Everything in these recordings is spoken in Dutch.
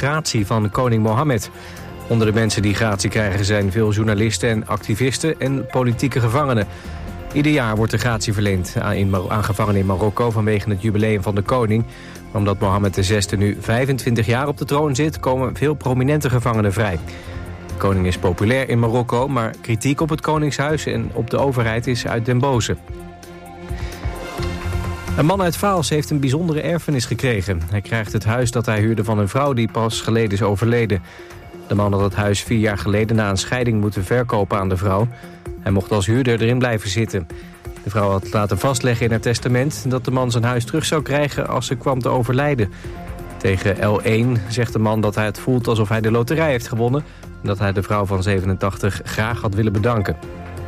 gratie van koning Mohammed. Onder de mensen die gratie krijgen zijn veel journalisten en activisten en politieke gevangenen. Ieder jaar wordt de gratie verleend aan gevangenen in Marokko vanwege het jubileum van de koning. Omdat Mohammed VI nu 25 jaar op de troon zit, komen veel prominente gevangenen vrij. De koning is populair in Marokko, maar kritiek op het koningshuis en op de overheid is uit den boze. Een man uit Vaals heeft een bijzondere erfenis gekregen. Hij krijgt het huis dat hij huurde van een vrouw die pas geleden is overleden. De man had het huis 4 jaar geleden na een scheiding moeten verkopen aan de vrouw. Hij mocht als huurder erin blijven zitten. De vrouw had laten vastleggen in haar testament dat de man zijn huis terug zou krijgen als ze kwam te overlijden. Tegen L1 zegt de man dat hij het voelt alsof hij de loterij heeft gewonnen en dat hij de vrouw van 87 graag had willen bedanken.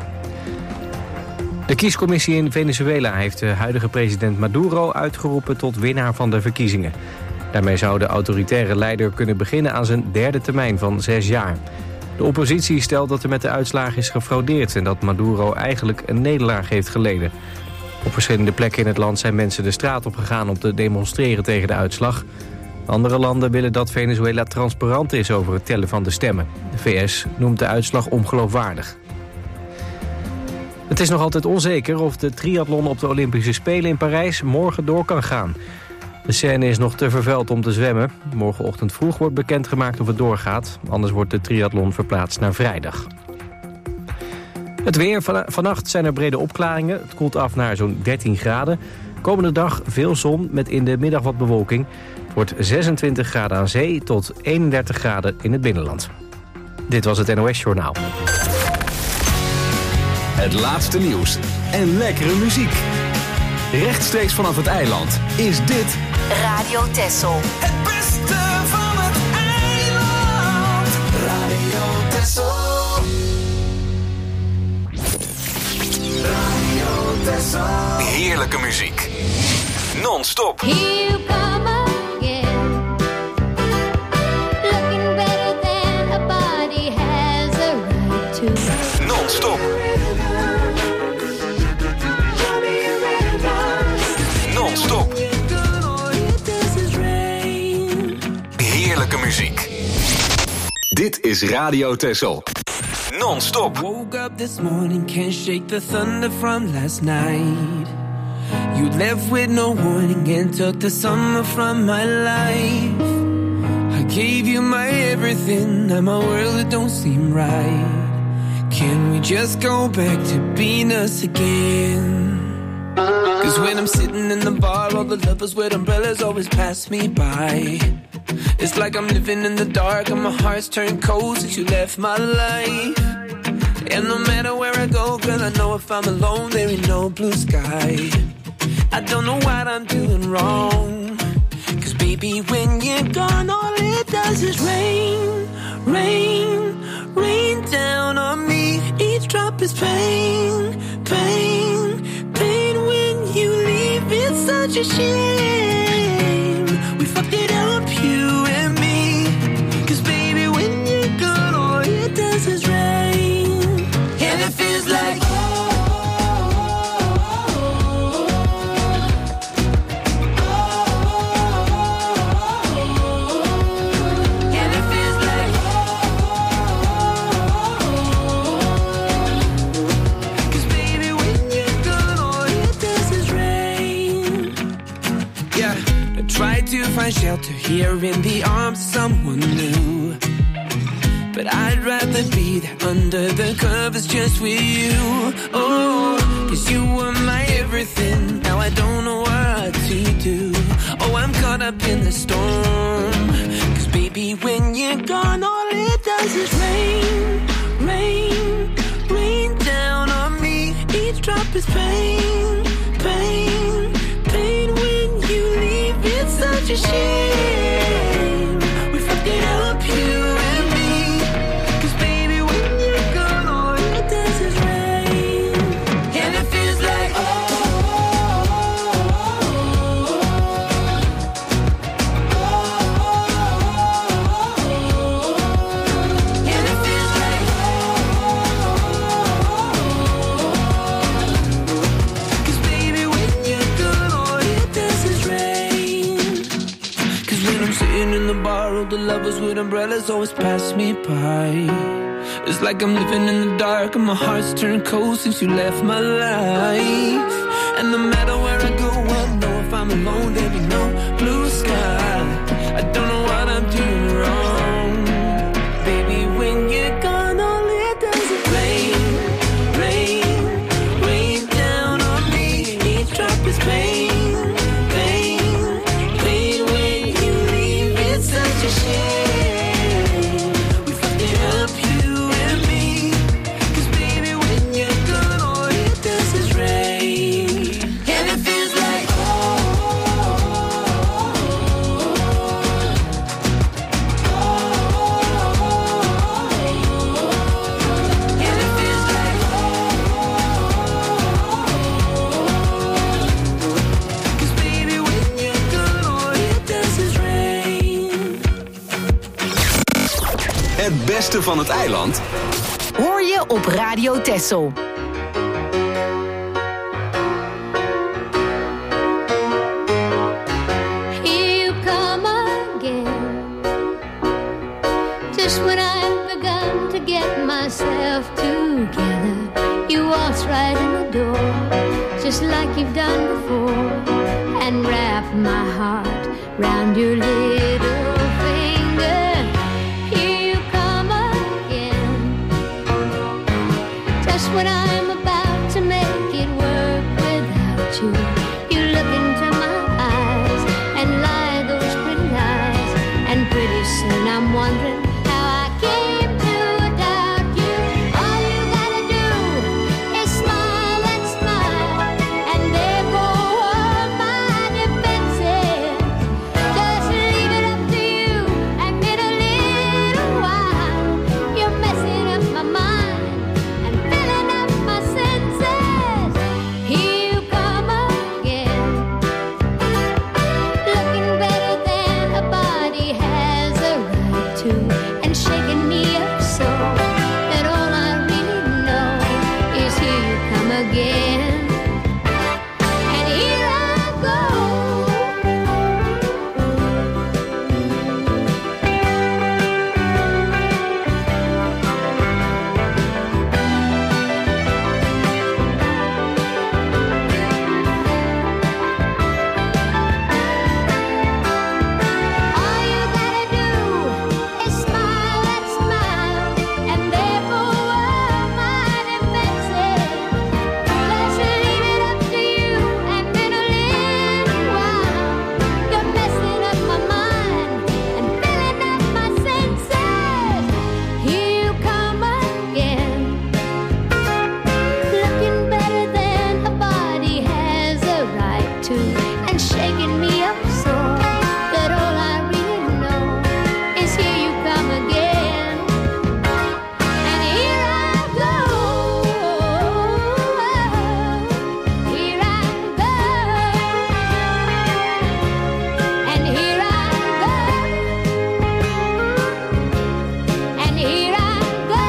De kiescommissie in Venezuela heeft de huidige president Maduro uitgeroepen tot winnaar van de verkiezingen. Daarmee zou de autoritaire leider kunnen beginnen aan zijn 3e termijn van 6 jaar. De oppositie stelt dat er met de uitslagen is gefraudeerd en dat Maduro eigenlijk een nederlaag heeft geleden. Op verschillende plekken in het land zijn mensen de straat op gegaan om te demonstreren tegen de uitslag. Andere landen willen dat Venezuela transparant is over het tellen van de stemmen. De VS noemt de uitslag ongeloofwaardig. Het is nog altijd onzeker of de triathlon op de Olympische Spelen in Parijs morgen door kan gaan. De Seine is nog te vervuild om te zwemmen. Morgenochtend vroeg wordt bekendgemaakt of het doorgaat. Anders wordt de triathlon verplaatst naar vrijdag. Het weer. Vannacht zijn er brede opklaringen. Het koelt af naar zo'n 13 graden. Komende dag veel zon met in de middag wat bewolking. Het wordt 26 graden aan zee tot 31 graden in het binnenland. Dit was het NOS Journaal. Het laatste nieuws en lekkere muziek. Rechtstreeks vanaf het eiland is dit Radio Texel. Het beste van het eiland. Radio Texel. Radio Texel. heerlijke muziek. Non-stop. Here come again. Looking better than a body has a right to. Non-stop. Non-stop. Heerlijke muziek. Dit is Radio Texel. Non-stop. Woke up this morning, can't shake the thunder from last night. You left with no warning and took the summer from my life. I gave you my everything, now my world it don't seem right. Can we just go back to being us again? Cause when I'm sitting in the bar, all the lovers with umbrellas always pass me by. It's like I'm living in the dark and my heart's turned cold since you left my life. And no matter where I go, girl, I know if I'm alone, there ain't no blue sky. I don't know what I'm doing wrong. Cause baby, when you're gone, all it does is rain, rain, rain down on me. Each drop is pain, pain, pain. When you leave, it's such a shame. We fucked it up, you and me. Cause baby, when you're gone, all it does is rain. And it feels like find shelter here in the arms of someone new. But I'd rather be there under the covers just with you. Oh, cause you were my everything. Now I don't know what to do. Oh, I'm caught up in the storm. Cause baby, when you're gone, all it does is rain, rain, rain down on me. Each drop is pain, pain, pain. When you leave, it's such a shame. We fucked it up, you and me. Cause baby, when you're gone, all it does is rain. And it feels like and it feels like cause baby, when you're gone, all it does is rain. Cause when lovers with umbrellas always pass me by. It's like I'm living in the dark and my heart's turned cold since you left my life. And no matter where I go, I know if I'm alone, there'll be no blue sky. I don't know what I'm doing wrong. Baby, when you're gone, all it does is rain, rain, rain down on me. Each drop is pain, pain, pain. When you leave, it's such a shame. We fucked it up, you and me. 'Cause baby, when you're gone, all it does is rain. And it feels like and it feels like 'cause baby, when you're gone, all it does is rain. Het beste van het eiland Hoor je op Radio Texel. Here you come again. Just when I've begun to get myself together, you waltz right in the door, just like you've done before, and wrap my heart round your little finger. Here you come again. Just when I'm about to make it work without you, you look into my eyes and lie those pretty lies. And pretty soon I'm wondering how I came to doubt you. All you gotta do is smile and smile, and there go all my defenses. Just leave it up to you, and in a little while you're messing up my mind and filling up my senses. Here you come again, looking better than a body has a right to, and shaking me up so that all I really know is here you come again. And here I go. All you gotta do is smile and smile, and there go all my defenses. Just leave it up to you, and in a little while you're messing up my mind and filling up my senses. Here you come again, looking better than a body has a right to, and shaking me up so that all I really know is here you come again. And here I go, here I go, and here I go, and here I go.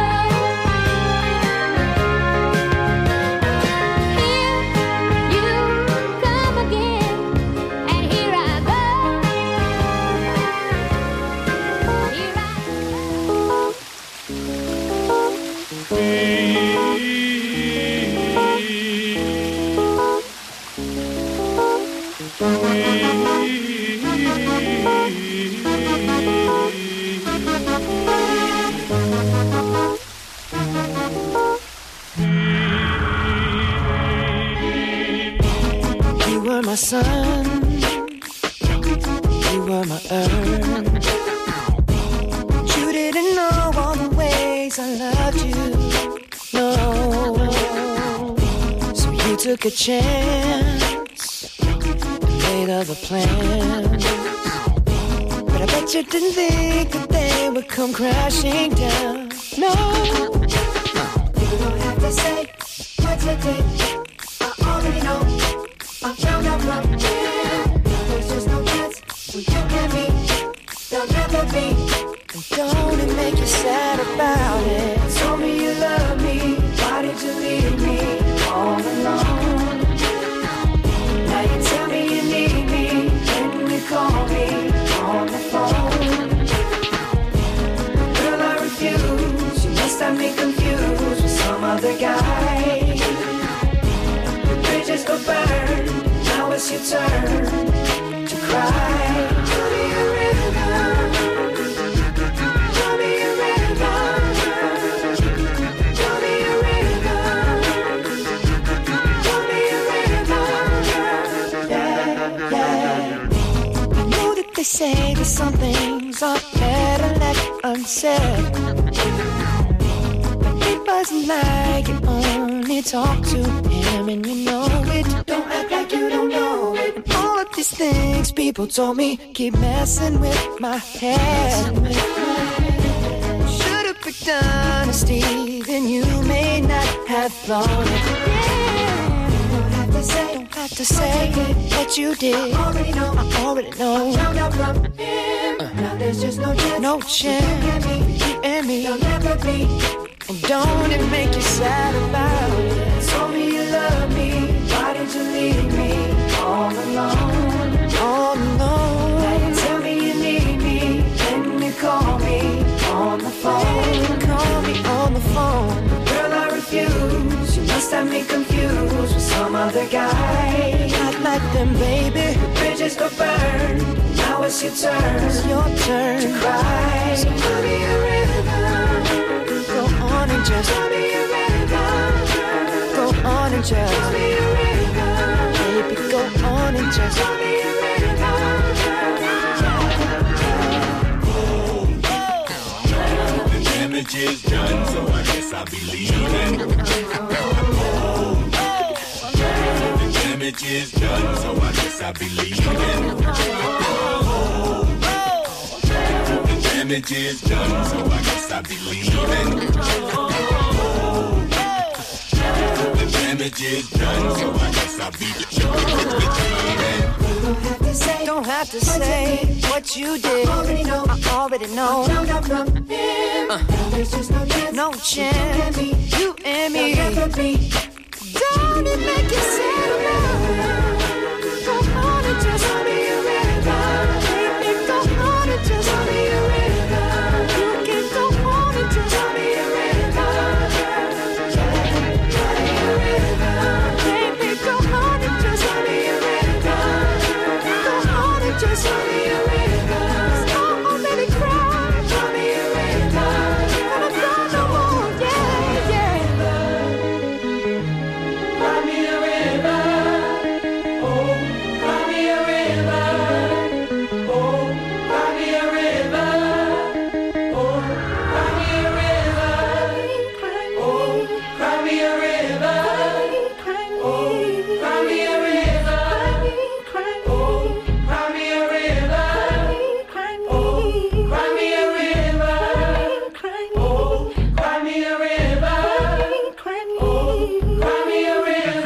Here you come again, and here I go, here I You were my sun, you were my earth. You didn't know all the ways I loved you, no. So you took a chance and made other plans. But I bet you didn't think that they would come crashing down, no. You don't have to say what you did, I already know. I found out my man. There's just no chance when you and me, there'll never be. And don't it make you sad about it? Told me you love me, why did you leave me all alone? Now you tell me you need me, when you call me on the phone. your turn to cry. Show me a rhythm. Show me a rhythm. Show me a rhythm. Show me a rhythm. Yeah, yeah. I know that they say that some things are better left unsaid. But it wasn't like you only talk to him and you know it. Don't act like you don't know it. And all of these things people told me keep messing with my head. Should've picked honesty, then you may not have thought it. Don't have to say what you did. I already know. I already know. Found out from him. Now there's just no chance. No chance. You and me. You'll never be. And don't it make you sad about it? Told me you love me. Why did you leave me all alone? All alone. Now you tell me you need me. Then you call me on the phone. Call me on the phone. Girl, I refuse. You must have me confused with some other guy. Not like them, baby. The bridges go burn. Now it's your turn. It's your turn to cry. So give me a rhythm. Go on and just give me a rhythm. Go on and just give me a rhythm. Baby, go on and just give me a rhythm. The damage is done, so I guess I'll be leaving. The damage is done, so I guess I'll be leaving. The damage is done, so I guess I'll be leaving. The damage is done, so I guess I'll be leaving. Don't have to say what you did. I already know. Found out from him. There's just no chance. No chance. You and me. Don't it make you sad about it? Go on and just give me a rhythm. Baby, go on and just give me a rhythm. You can go on and just give me a rhythm. Give me a rhythm. Baby, go on and just give me a rhythm. Go on and just give me a rhythm. Stop already crying. Give me a rhythm. Gonna cry no more. Yeah, yeah. Cry me a river, oh, cry me a river, oh, cry me a river, oh, cry me a river, oh, cry me a river, oh, cry me a river, oh, cry me a river, oh, cry me a river, oh, cry me a river, oh, cry me a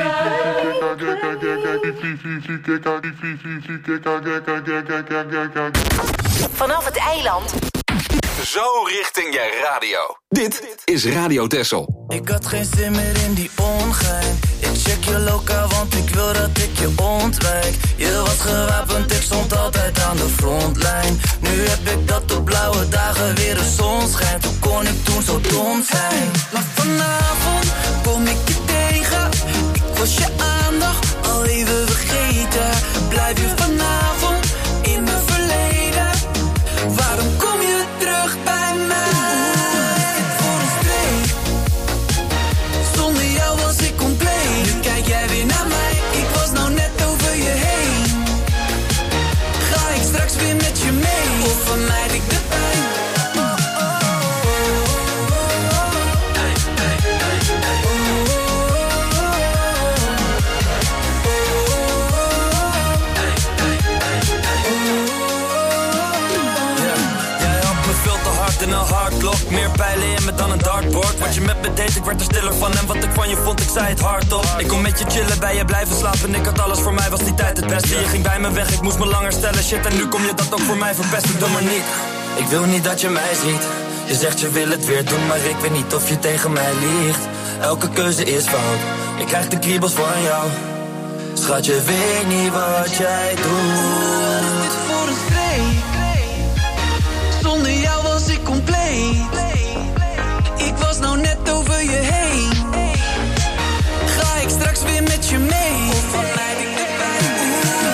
Vanaf het eiland. Zo richting je radio. Dit is Radio Texel. Ik had geen zin meer in die ongein. Ik check je lokaal, want ik wil dat ik je ontwijk. Je was gewapend, ik stond altijd aan de frontlijn. Nu heb ik dat op blauwe dagen weer de zon schijnt. Hoe kon ik toen zo dom zijn? Maar vanavond kom ik je tegen. Ik was je aandacht al even vergeten. Blijf je vanavond in mijn verleden? Waarom kom je terug bij mij? Voor een streep. Zonder jou was ik compleet. Nu kijk jij weer naar mij. Ik was nou net over je heen. Ga ik straks weer met je mee? Of vermijd ik de pijn? En een hardlock, meer pijlen in me dan een dartboard. Wat je met me deed, ik werd er stiller van. En wat ik van je vond, ik zei het hardop. Ik kon met je chillen, bij je blijven slapen. Ik had alles, voor mij was die tijd het beste. Je ging bij me weg, ik moest me langer stellen. Shit, en nu kom je dat ook voor mij verpesten. Doe maar niet. Ik wil niet dat je mij ziet. Je zegt je wil het weer doen, maar ik weet niet of je tegen mij liegt. Elke keuze is fout. Ik krijg de kriebels van jou. Schat, je weet niet wat jij doet. Voor een streep. Zonder jou was ik compleet. Ik was nou net over je heen. Ga ik straks weer met je mee? Of vermijd ik de pijn?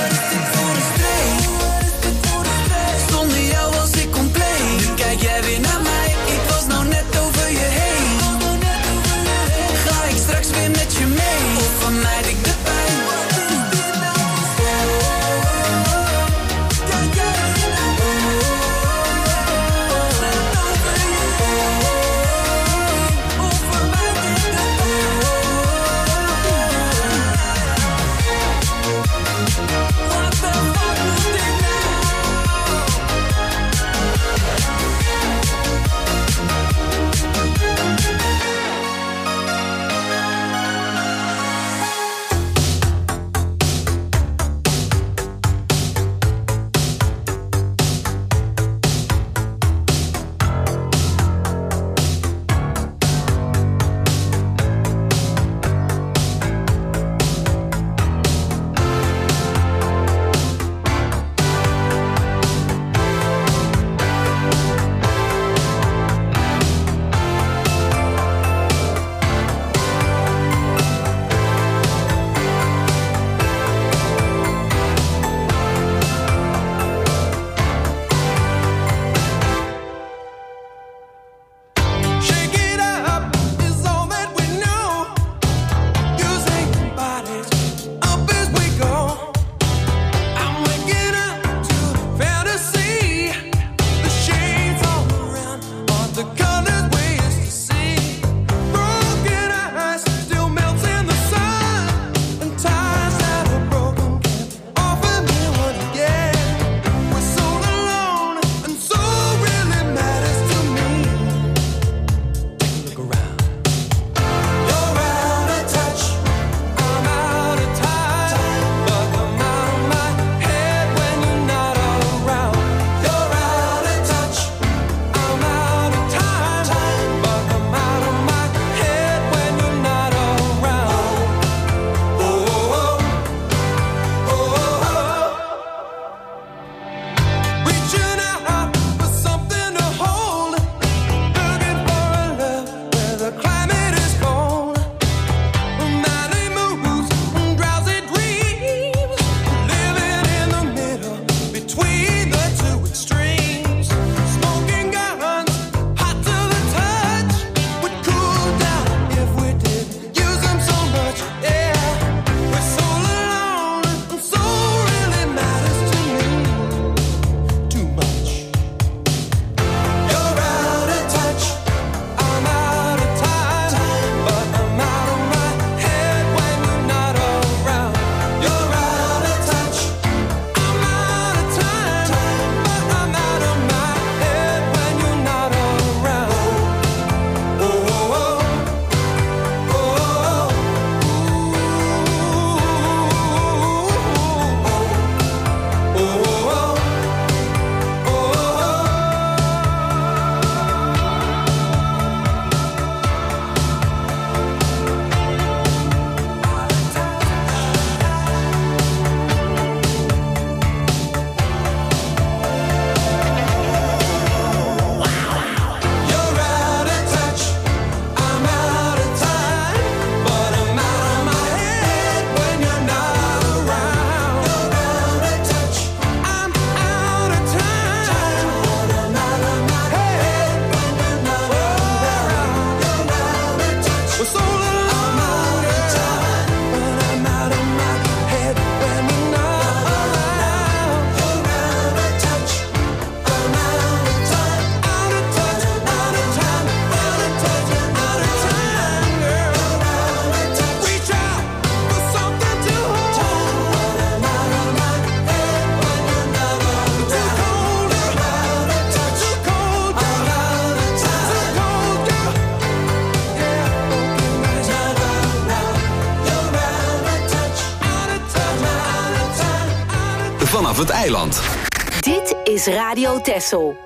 vanaf het eiland. Dit is Radio Texel.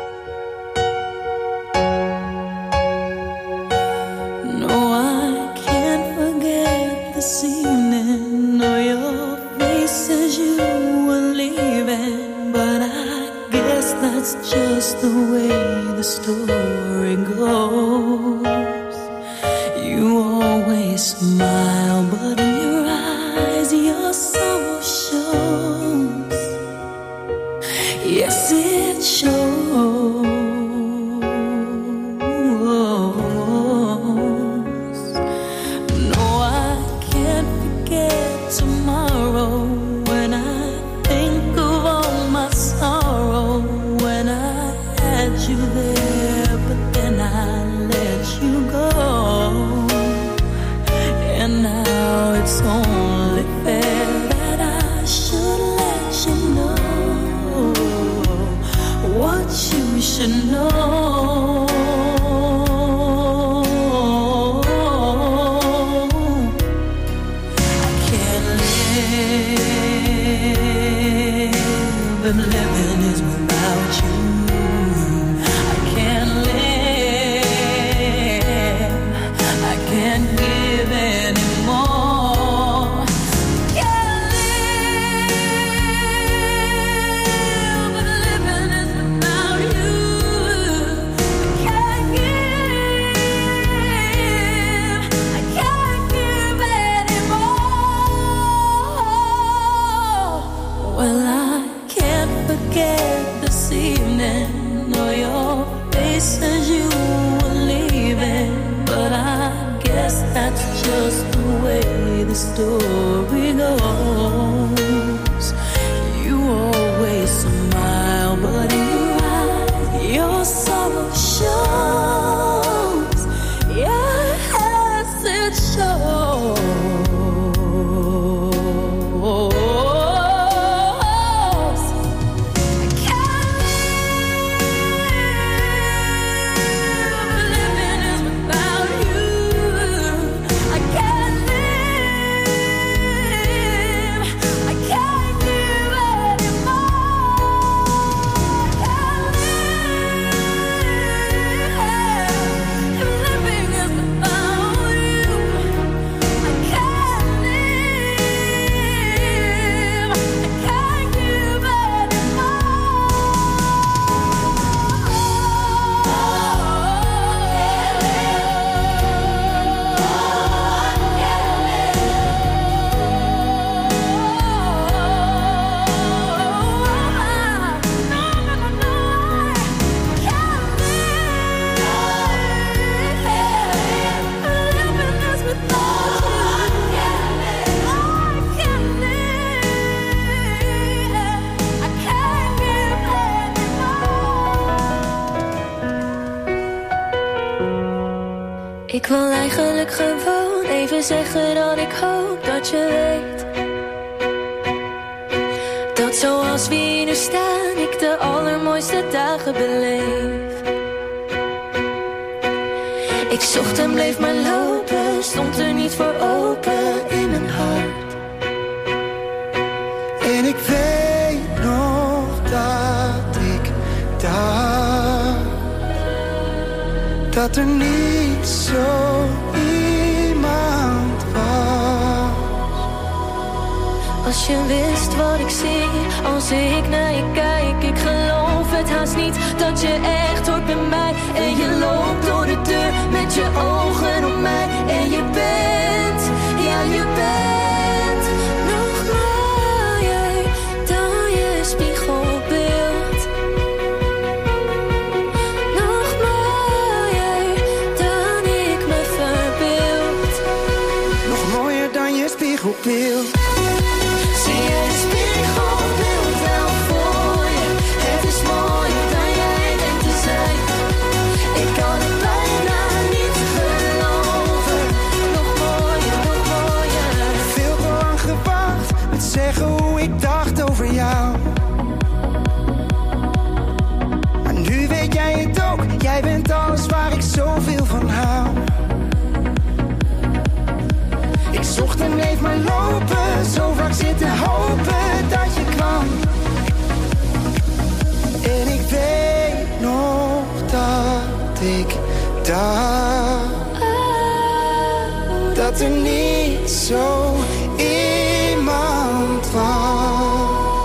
No, I can't forget this evening. No, your face as you were leaving. But I guess that's just the way the story goes. You always smile, but in your eyes your sorrow shows. Yes, it shows. No, I can't forget tomorrow when I think of all my sorrow. When I had you there, but then I let you go. And now it's only fair that I should let you know what you should know. I can't live if living is without you. I can't live, I can't give anymore. Can't live if living is without you. I can't give anymore. Well, I can't forget this evening or your face as you were leaving. But I guess that's just the way the story goes. You always smile, but in your eyes your sorrow shows. Yes, it shows. I can't live, living is without you. I can't live, I can't give anymore. I can't live, living is without you. I can't live, I can't give Ik wil eigenlijk gewoon even zeggen dat ik hoop dat je weet dat zoals we hier nu staan ik de allermooiste dagen beleef. Ik zocht en bleef maar lopen, stond er niet voor open in mijn hart. En ik weet nog dat ik dacht dat er niet zo iemand was. Als je wist wat ik zie, als ik naar je kijk, ik geloof het haast niet dat je echt hoort bij mij. En je loopt door de deur met je ogen op mij. En je bent, ja je bent nog mooier dan je spiegelbeeld. Nog mooier dan ik me verbeeld. Nog mooier dan je spiegelbeeld. Zie je het spiegelbeeld wel voor je? Het is mooier dan jij denkt te zijn. Ik kan het bijna niet geloven. Nog mooier, nog mooier. Veel te lang gewacht met zeggen hoe ik dacht over jou. Maar nu weet jij het ook. Jij bent alles waar ik zoveel van hou. Ik zocht en bleef maar lopen, zo vaak zitten hopen dat je kwam. ik dacht dat er niet zo iemand was.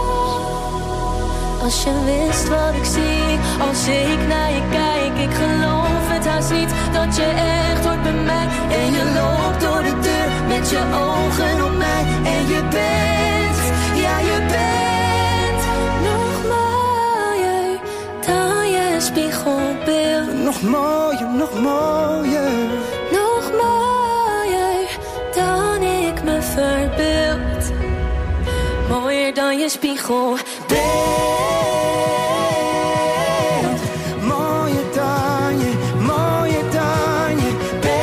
Als je wist wat ik zie, als ik naar je kijk, ik geloof het haast niet dat je echt hoort bij mij. En je loopt door de deur met je ogen op mij. En je bent, ja je bent nog mooier dan je spiegelbeeld. Nog mooier, nog mooier. Nog mooier dan ik me verbeeld. Mooier dan je spiegelbeeld. Mooier dan je bent.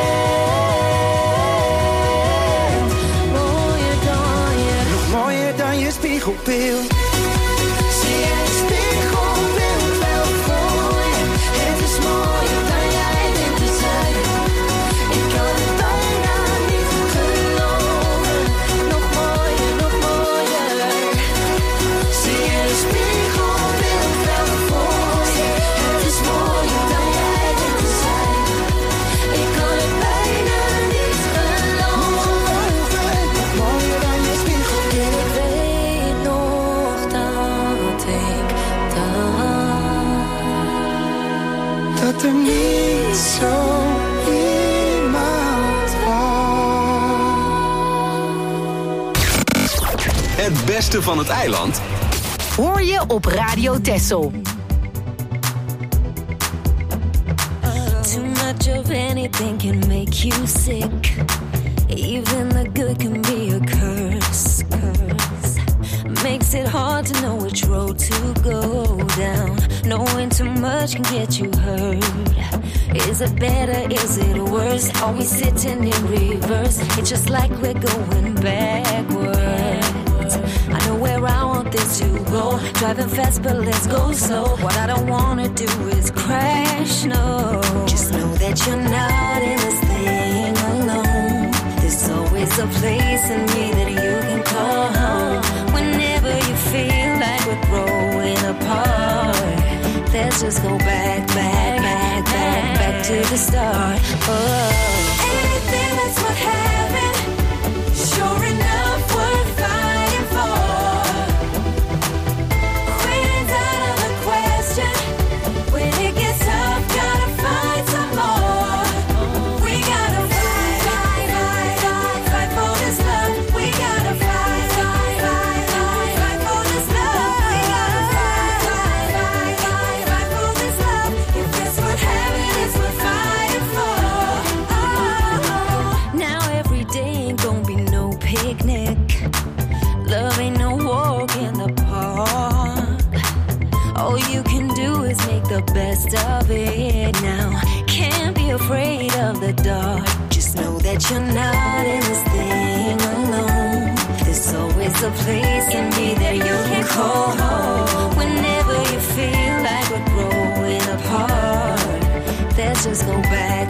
Mooier dan je. Nog mooier dan je spiegelbeeld. Zie je het spiegelbeeld wel voor je? Het is mooier dan jij denkt te zijn. Ik kan het bijna niet geloven. Nog mooier, nog mooier. Zie je het spiegelbeeld wel voor je? Het is mooier dan jij denkt te zijn. Ik kan het bijna niet geloven. Nog mooier dan je spiegelbeeld. Ik weet nog dat ik dacht dat er niet zo iemand was. Het beste van het eiland Hoor je op Radio Texel. too much of anything can make you sick. Even the good can be a curse. Makes it hard to know which road to go down. Knowing too much can get you hurt. Is it better, is it worse? Are we sitting in reverse? It's just like we're going backwards. I know where I want this to go. Driving fast, but let's go slow. What I don't wanna do is crash, no. Just know that you're not in this thing alone. There's always a place in me that you can call home. Whenever you feel like we're growing apart, let's just go back to the start. Anything that's what happened, sure enough worth fighting for. Quitting's out of the question. When it gets tough, gotta find some more. We gotta fight for this love. We gotta fight for this love. We gotta fight for this love. If that's what happened, it's what fighting for. Now every day ain't gonna be no picnic. Love ain't no walk in the park. All you can do is make the best of it now. Can't be afraid of the dark. Just know that you're not in this thing alone. There's always a place in me that you can call home. Whenever you feel like we're growing apart, let's just go back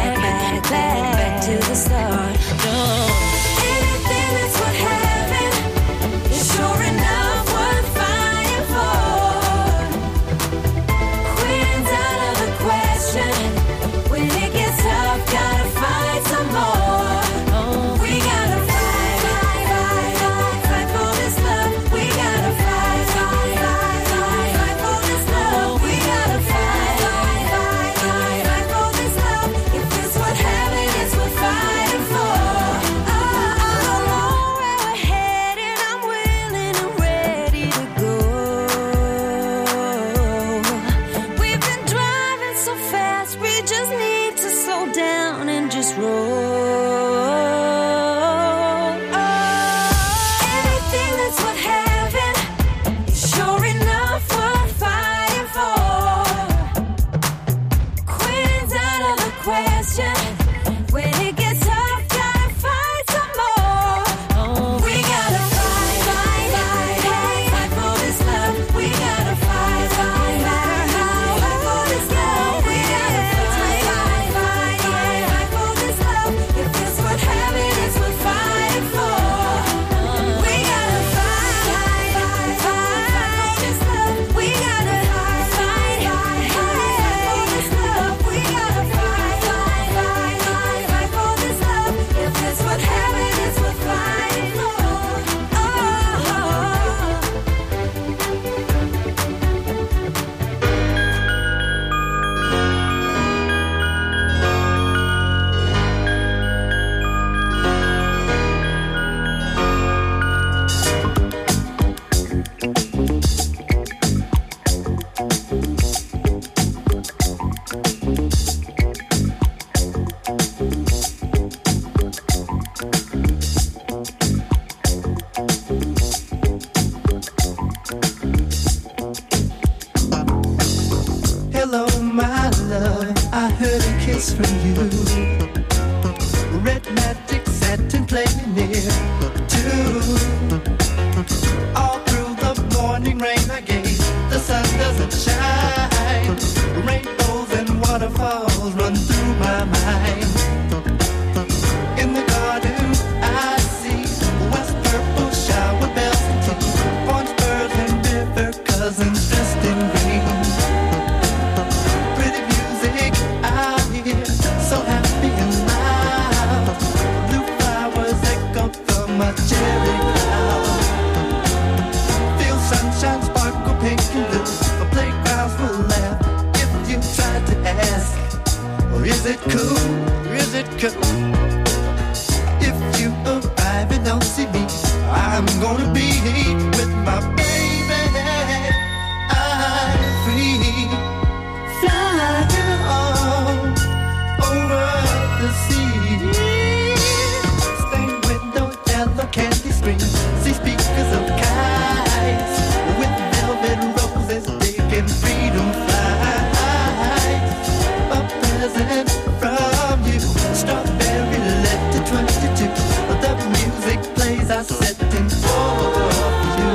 to the start. No. Anything that's what happened is sure enough worth fighting for. Quitting's out of the question. When it gets tough, gotta fight some more. We gotta fight for this love. We gotta fight for this love. We gotta fight for this love. If it's what happened, it's what fighting for. I don't know where we're headed. I'm willing and ready to go. We've been driving so fast, we just need to slow down and just roll. Anything that's what happened is sure enough worth fighting for. Quitting's out of the question. When it gets tough, gotta fight some more. We gotta fight for this love. We gotta fight for this love. We gotta fight for this love. If kiss from you. Red magic satin playing near too. All through the morning rain I gave, the sun doesn't shine. Rainbows and waterfalls run through my mind. In the garden I see west purple shower bells and tea, orange birds and river cousins dressed in green. Pretty music I hear, so happy and loud. Blue flowers echo from my cherry cloud. Feel sunshine sparkle pink and blue. A playgrounds will laugh if you try to ask, or is it cool? Is it cool? If you arrive and don't see me, I'm gonna be with my baby. I'm free, flying on over the sea. Stained window, yellow candy screen. See speakers of kites with velvet roses, taking freedom flights. A present from you, strawberry letter 22. The music plays, I set in for you.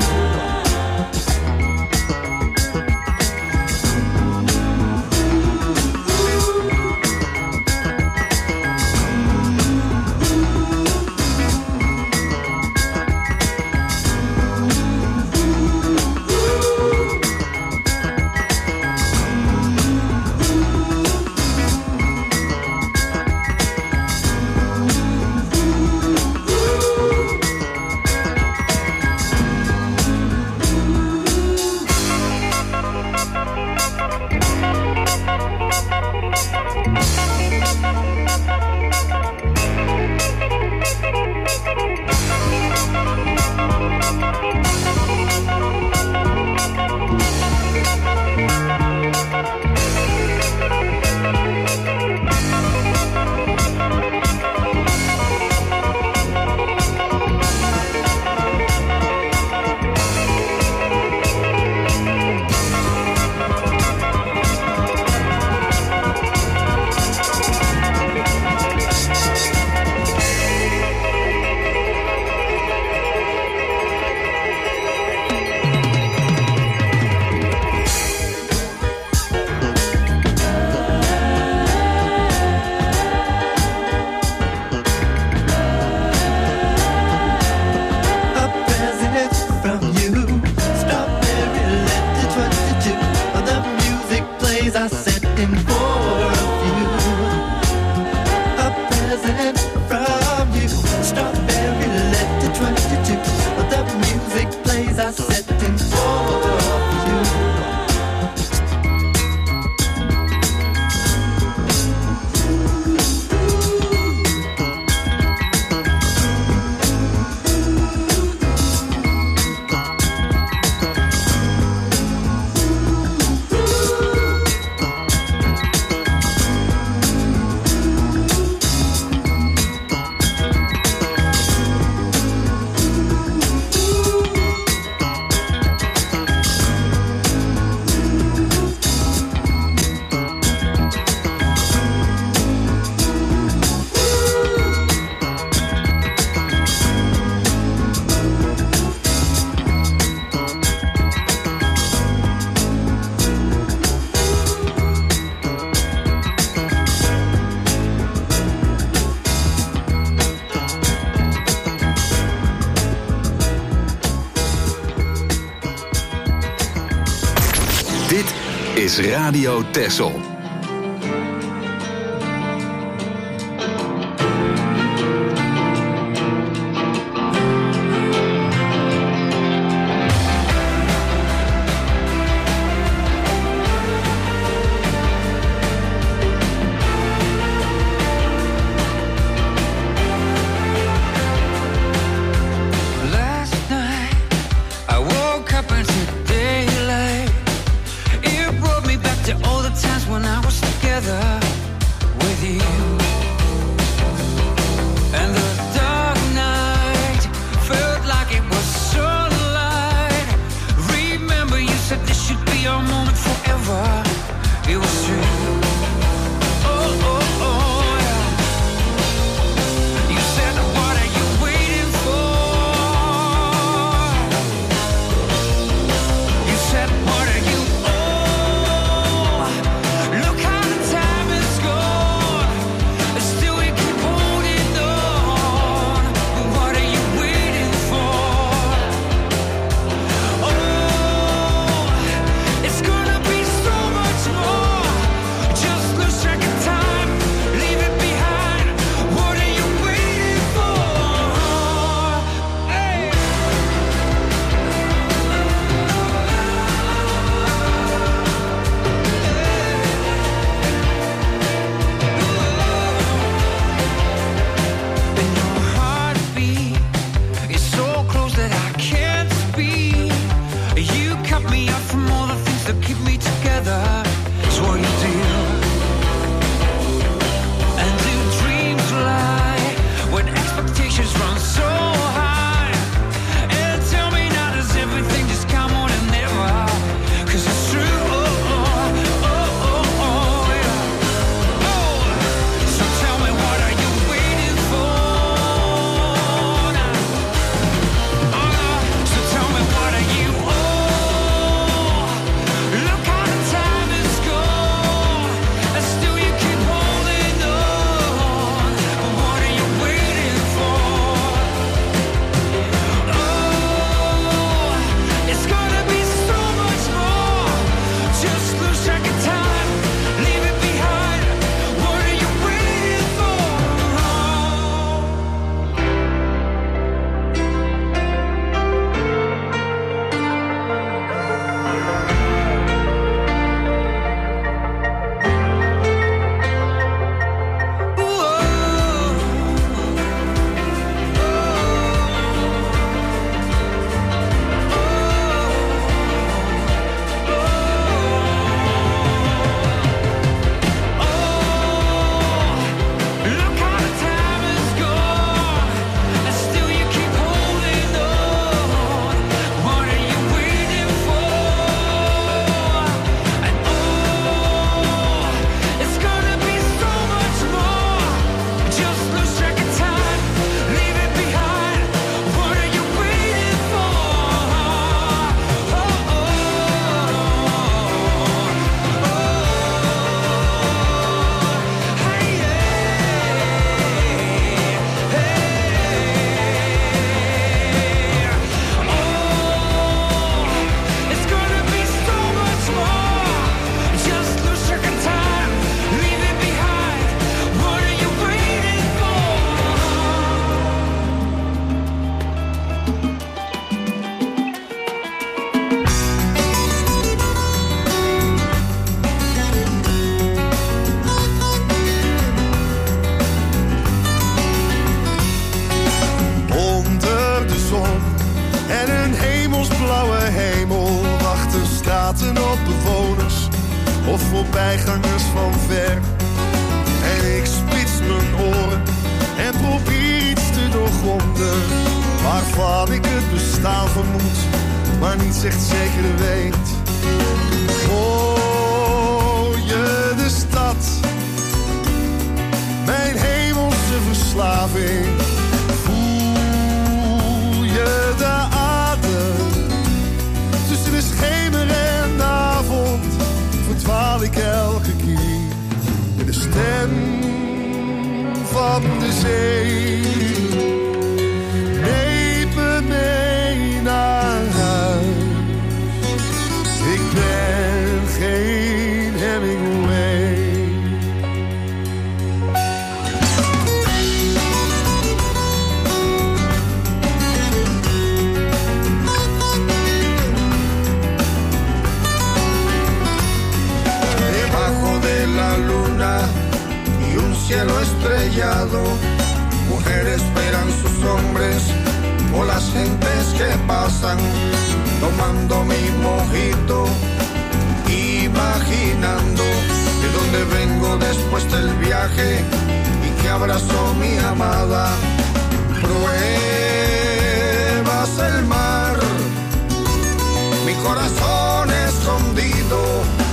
Is Radio Texel. When voetgangers van ver. En ik spits mijn oren en probeer iets te doorgronden, waarvan ik het bestaan vermoed, maar niet echt zeker weet. Hoor je de stad, mijn hemelse verslaving? Voel je de adem tussen de schemer en de avond? Verdwaal ik elke keer in de stem van de zee. Neem me mee naar huis. Ik ben geen Hemingway. Debajo de la luna y un cielo estrellado, mujeres esperan sus hombres o las gentes que pasan, tomando mi mojito, imaginando de dónde vengo después del viaje y que abrazó mi amada. Pruebas el mar, mi corazón escondido,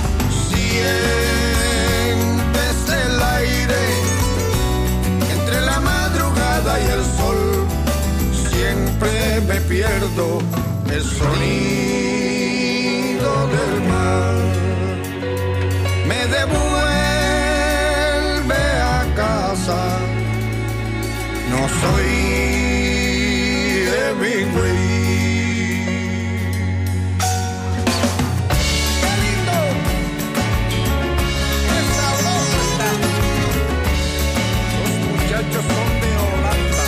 sientes el aire entre la madrugada y el sol. Siempre me pierdo el sonido del mar. Me devuelve a casa. No soy Hemingway. ¡Qué lindo! ¡Qué sabroso está! Los muchachos son de Holanda.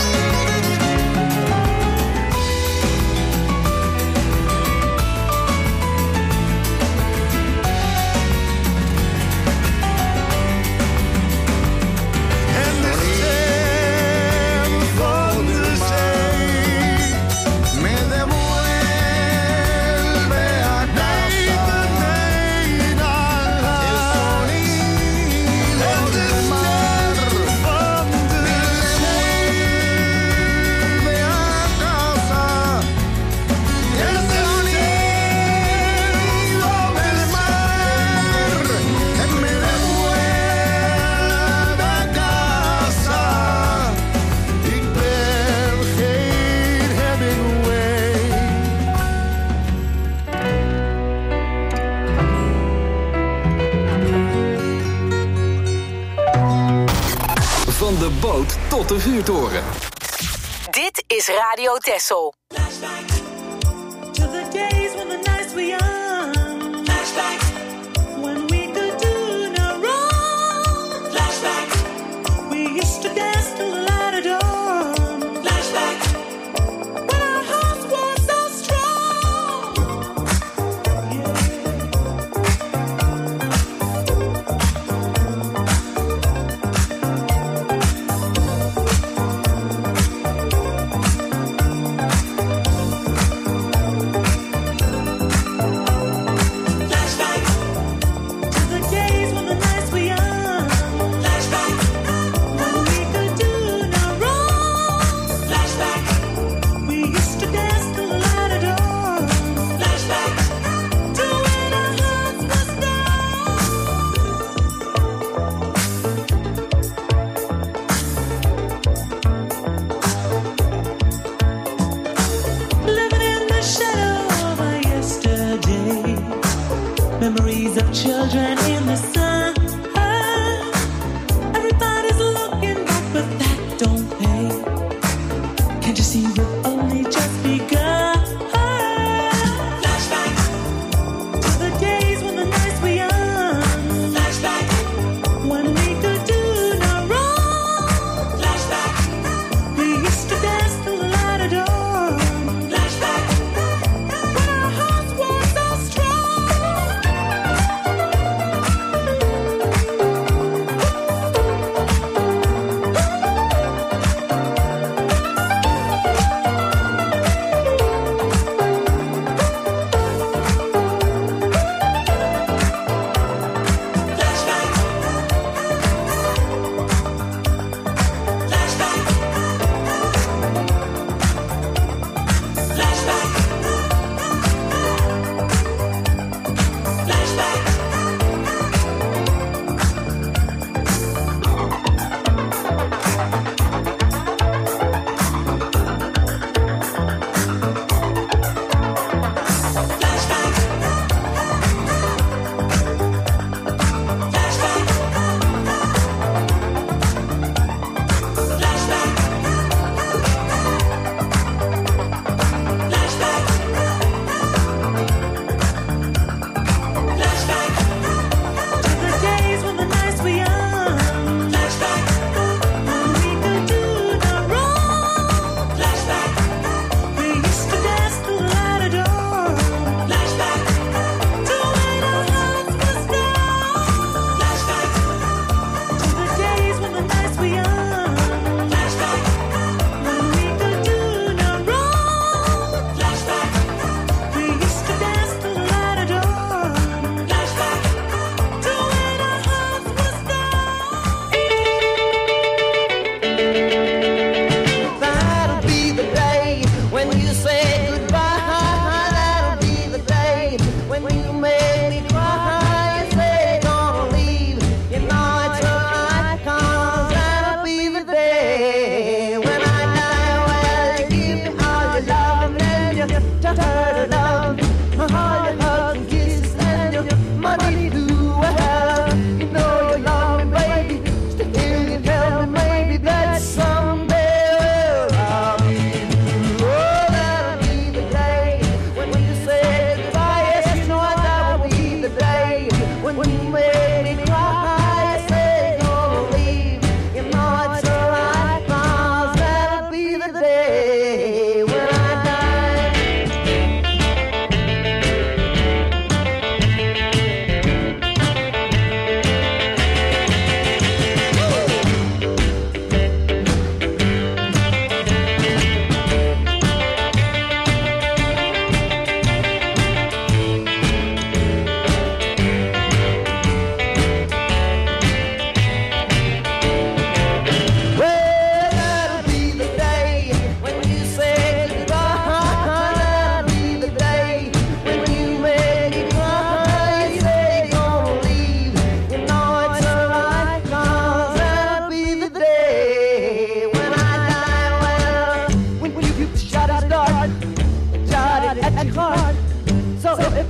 Van de boot tot de vuurtoren. Dit is Radio Texel. Flashback to the days when the nights were young. Flashback when we could do no wrong. Flashback we used to dance till the light of dawn. Flashback when our hearts were so strong. Memories of children in the sun. Everybody's looking back, but that don't pay. Can't you see we've only just begun? Flashback to the days when the nights were young. Flashback when we could do no wrong. Flashback we used to dance till the light of dawn. Flashback when our hearts were so strong.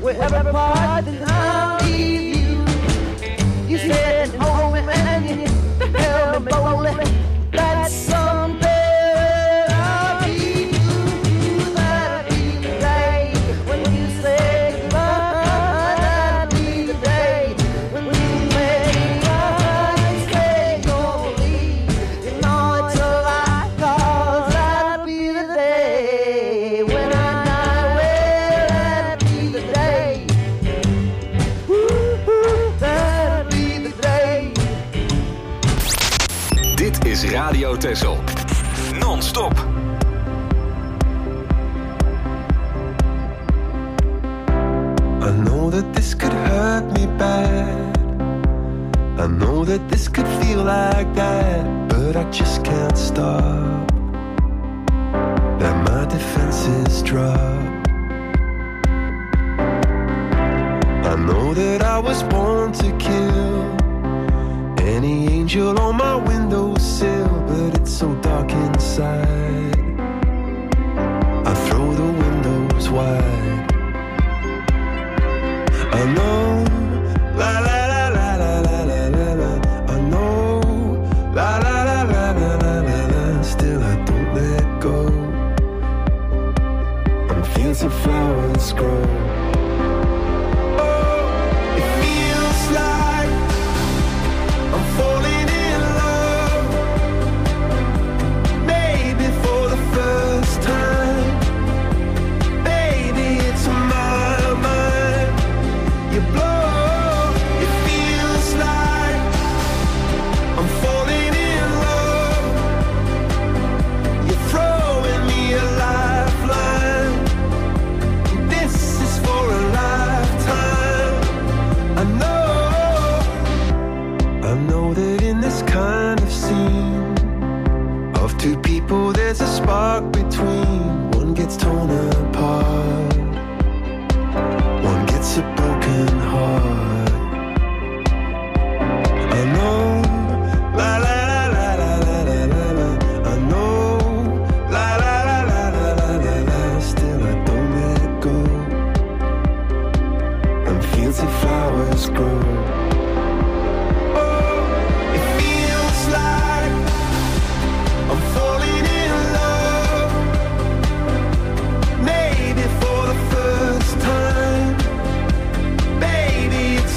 we ever part, then I'll leave you. You said hold me and you held me boldly. That someday I'll be you. That'll be the day when you say goodbye. That'll be the day when you make I say you'll leave. You know it's a lie, 'cause that'll be the day when I die. Well, that'll be the day. That'll be the day. Dit is Radio Texel. Non-stop. I know that this could hurt me bad. I know that this could feel like that, but I just can't stop. That my defenses drop. I know that I was born to kill any angel on my windowsill, but it's so dark inside. I throw the windows wide. I know, la la la la la la la la la. I know, la la la la la la la la. Still I don't let go. And fields of flowers grow. Oh, it feels like I'm falling in love. Maybe for the first time. Baby, it's my mind. You blow, it feels like I'm falling in love. You're throwing me a lifeline. This is for a lifetime. I know that in this kind of scene of two people there's a spark between. One gets torn apart, one gets a broken heart. I know, la la la la la la la la la. I know, la la la la la la la la. Still I don't let go. And fields of flowers grow. Oh, it feels like I'm falling in love. Maybe for the first time. Baby,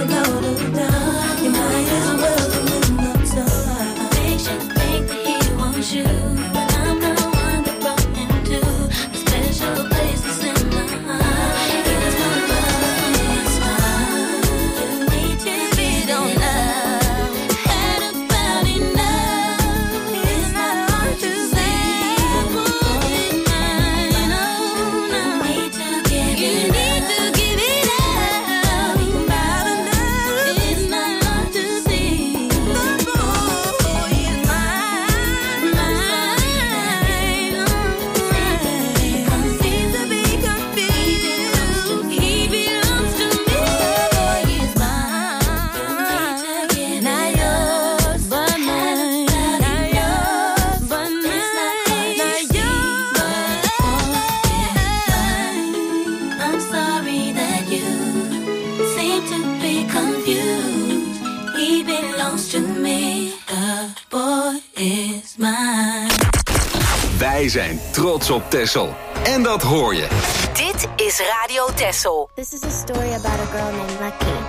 load of down. You might as well come in the time. Makes you think that he wants you, but I'm the one that brought him to the special place that's in my heart. He was my love, his smile. You need to be don't love. Had about enough. It's not hard to say. Wij zijn trots op Texel. En dat hoor je. Dit is Radio Texel. This is a story about a girl named Lucky.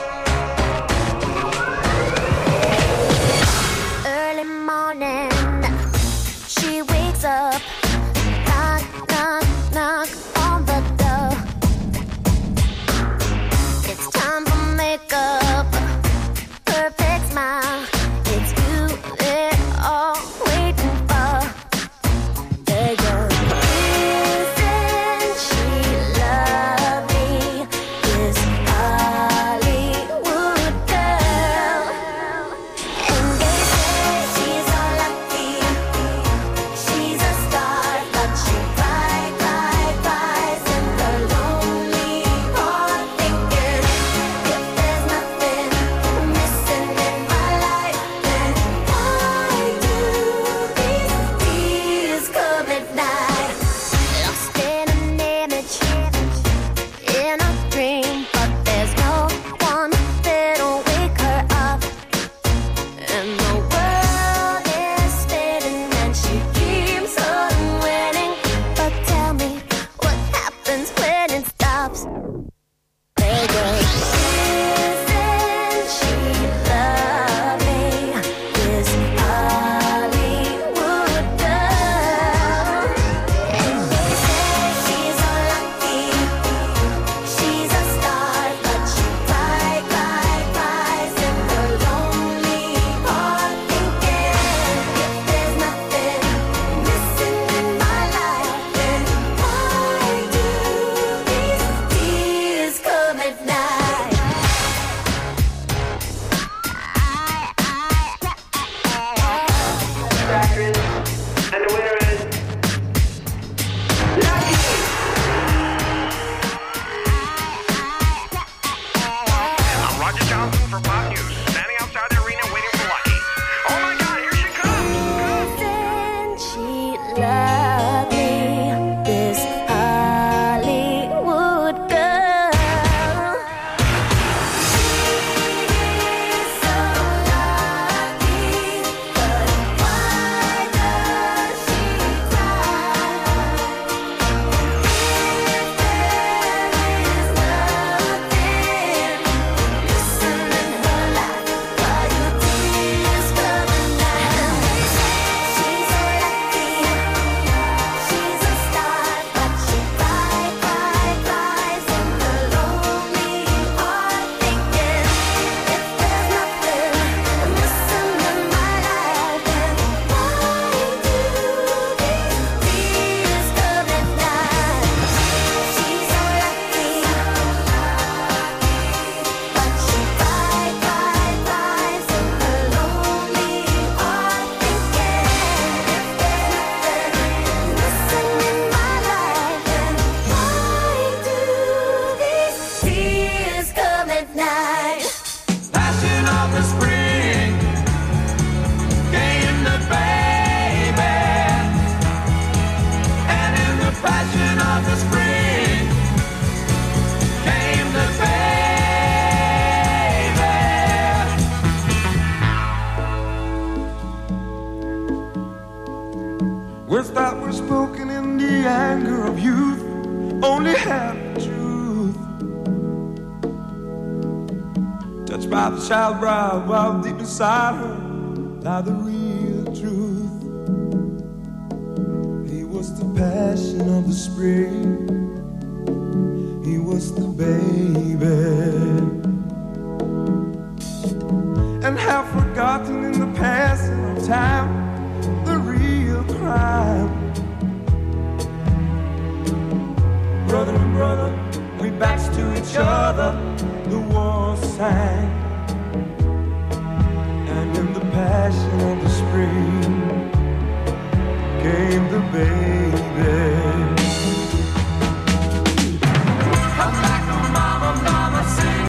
Early morning, she wakes up. Knock, knock, knock on the door. It's time for makeup. Perfect smile. It's you they're all waiting for. There goes. Isn't she lovely? This Hollywood girl. And they say she's all lucky. She's a star, but she cries in the lonely heart, thinking if there's nothing missing in my life, then why do these tears come at night? Lost in an image, in a dream, but there's no one that'll wake her up. And the world is spinning and she keeps on winning. But tell me, what happens when it stops? There goes. Isn't she lovely? This Hollywood girl. And they say she's all lucky. She's a star, but she cries in her lonely heart, thinking if there's nothing missing in my life, then why do these tears come at night? And the winner is Lucky. I'm Roger Johnson for Pop News, standing outside the arena waiting for Lucky. Oh my God, here she comes! Isn't she lovely? This Hollywood girl. She's so lucky, but why does she cry? If there is nothing missing in her touched by the child bride while deep inside her lie the real truth. He was the passion of the spring, he was the baby, and have forgotten in the passing of time the real crime. Brother and brother, we backs to each other, the war sang, and in the passion of the spring came the baby.